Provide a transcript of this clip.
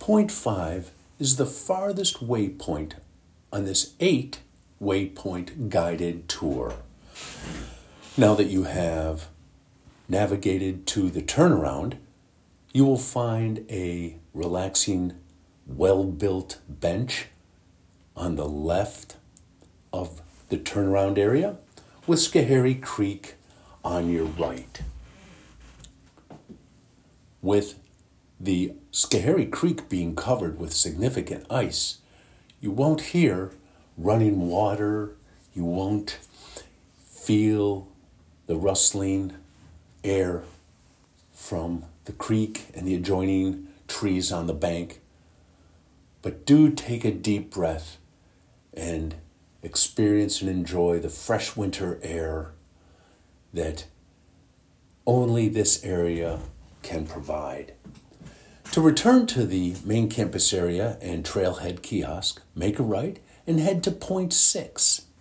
Point 5 is the farthest waypoint on this 8 waypoint guided tour. Now that you have navigated to the turnaround, you will find a relaxing, well-built bench on the left of the turnaround area with Schoharie Creek on your right. With the Schoharie Creek being covered with significant ice, you won't hear running water, you won't feel the rustling air from the creek and the adjoining trees on the bank. But do take a deep breath and experience and enjoy the fresh winter air that only this area can provide. To return to the main campus area and trailhead kiosk, make a right and head to Point 6.